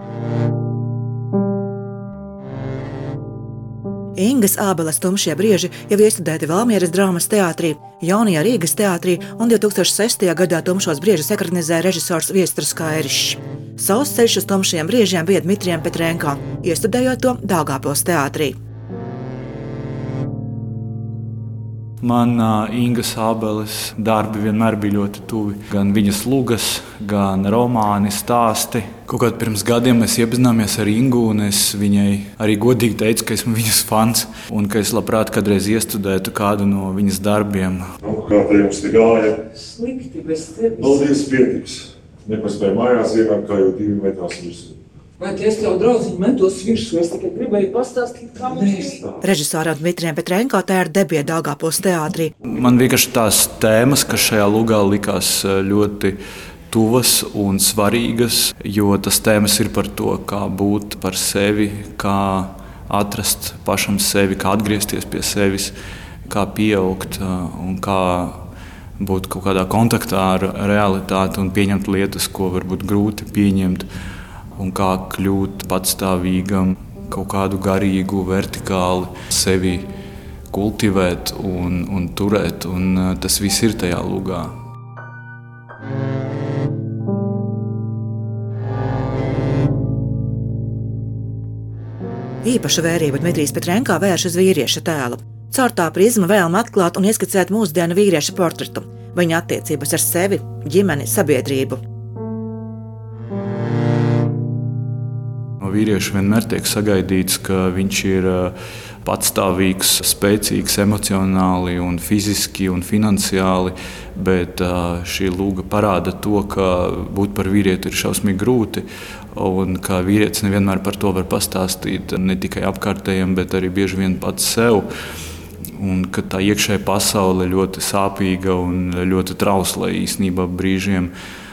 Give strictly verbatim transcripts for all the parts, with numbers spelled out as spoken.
Ingas Ābeles tumšie brieži jau iestudēti Valmieras drāmas teātrī, Jaunajā Rīgas teātrī un divs tūkstoš sestajā gadā tumšos briežus ekranizēja režisors Viesturs Kairišs. Savs ceļš uz tumšiem briežiem bija Dmitrijam Petrenko, iestudējot to Daugavpils teātrī. Man uh, Ingas Ābeles darbi vienmēr bija ļoti tuvi. Gan viņas lugas, gan romāni, stāsti. Kaut kā pirms gadiem mēs iepazināmies ar Ingu, un es viņai arī godīgi teicu, ka esmu viņas fans un ka es labprāt kādreiz iestudētu kādu no viņas darbiem. Nu, kā te jums te gāja? Slikti bez tevis. Paldies, pietiks. Nepaspēju mājās ienākt, kā jau divi metās virsū. Vai es tev, draudziņ, metos virsū? Es tikai gribēju pastāstīt, kā mums ir. Režisoram Dmitrijam Petrenko tā ir debija Daugavpils teātrī. Man vienkārši tās tēmas, kas šajā lugā likās ļoti tuvas un svarīgas, jo tas tēmas ir par to, kā būt par sevi, kā atrast pašam sevi, kā atgriezties pie sevis, kā pieaugt un kā būt kaut kādā kontaktā ar realitāti un pieņemt lietas, ko varbūt grūti pieņemt, un kā kļūt patstāvīgam, kaut kādu garīgu, vertikāli sevi kultivēt un, un turēt, un tas viss ir tajā lugā. Īpaša vērība Dmitrijs Petrenko vērš uz vīrieša tēlu. Caur tā prizmu vēlme atklāt un ieskicēt mūsdienu vīrieša portretu, viņa attiecības ar sevi, ģimeni, sabiedrību. No vīrieša vienmēr tiek sagaidīts, ka viņš ir patstāvīgs, spēcīgs emocionāli un fiziski un finansiāli, bet šī lūga parāda to, ka būt par vīrieti ir šausmīgi grūti un ka vīrietis nevienmēr par to var pastāstīt ne tikai apkārtējiem, bet arī bieži vien pats sev. Un ka tā iekšējā pasaule ļoti sāpīga un ļoti trausla īstenībā brīžiem,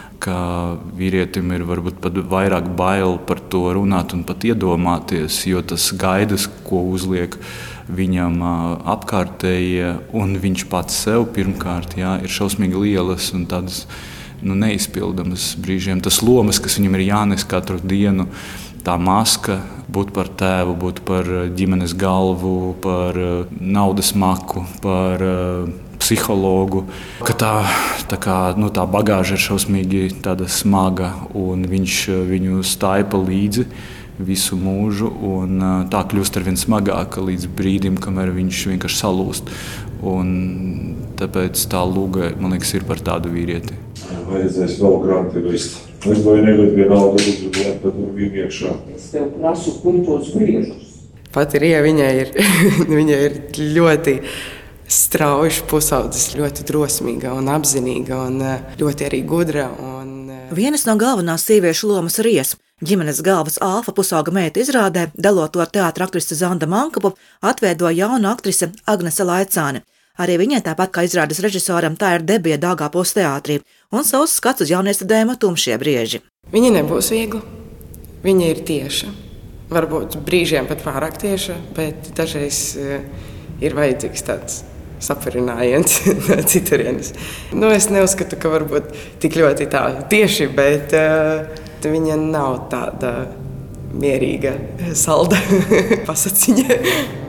ka vīrietim ir varbūt pat vairāk bail par to runāt un pat iedomāties, jo tas gaidas, ko uzliek viņam apkārtējie un viņš pats sev pirmkārt, jā, ir šausmīgi lielas un tādas nu, neizpildamas brīžiem. Tas lomas, kas viņam ir jānes katru dienu, tā maska, būt par tēvu, būt par ģimenes galvu, par naudas maku, par psihologu, ka tā, tā, kā, nu, tā bagāža ir šausmīgi tāda smaga un viņš viņu staipa līdzi visu mūžu un tā kļūst arvien smagāka līdz brīdim, kamēr viņš vienkārši salūst. Un tāpēc tā lūga, man liekas, ir par tādu vīrieti. Vajadzēs vēl granti vist. Es vai negad vienalga uzrunāt, tad viņu iekšā. Es tev prasu, kur tos briežus. Pat Rija, viņai ir, viņai ir ļoti strauji pusaudzis, ļoti drosmīga un apzinīga un ļoti arī gudra. Un... Vienas no galvenās sieviešu lomas Rijas, ģimenes galvas Alfa pusauga meita izrādē, dalot to ar teātra aktrise Zanda Mankapu, atveidoja jauna aktrise Agnese Laicāne. Arī viņai tāpat kā izrādes režisoram tā ir debija Daugavpils teātrī un savs skats uz jauniestudējumu Tumšie brieži. Viņa nebūs viegla, viņa ir tieša. Varbūt brīžiem pat pārāk tieša, bet dažreiz ir vajadzīgs tāds saparinājiens no citurienes. Nu, es neuzskatu, ka varbūt tik ļoti tā tieši, bet uh, viņa nav tāda mierīga, salda pasaciņa.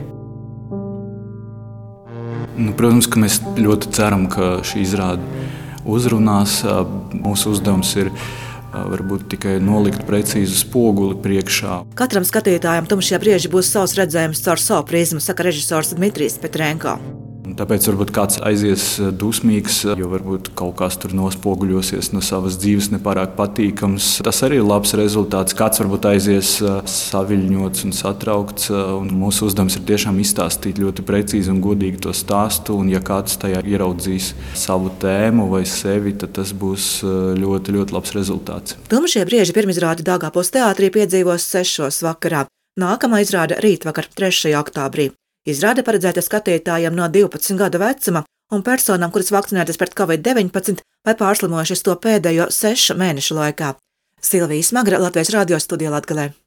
Nu, protams, ka mēs ļoti ceram, ka šī izrāde uzrunās. Mūsu uzdevums ir varbūt tikai nolikt precīzu spoguli priekšā. Katram skatītājam Tumšie brieži būs savs redzējums caur savu prizmu, saka režisors Dmitrijs Petrenko. Tāpēc varbūt kāds aizies dusmīgs, jo varbūt kaut kas tur nospoguļosies no savas dzīves nepārāk patīkams. Tas arī ir labs rezultāts. Kāds varbūt aizies saviļņots un satraukts. Un mūsu uzdevums ir tiešām izstāstīt ļoti precīzi un godīgi to stāstu. Un ja kāds tajā ieraudzīs savu tēmu vai sevi, tad tas būs ļoti, ļoti labs rezultāts. Tumšie brieži pirmizrādi Daugavpils teātrī piedzīvos sešos vakarā. Nākamā izrāde rītvakar trešajā oktobrī. Izrāde paredzēta skatītājiem no divpadsmit gadu vecuma un personām, kuras vakcinētas pret covid deviņpadsmit vai pārslimojušas to pēdējo sešu mēnešu laikā. Silvija Smagra, Latvijas radio studijā Latgalē.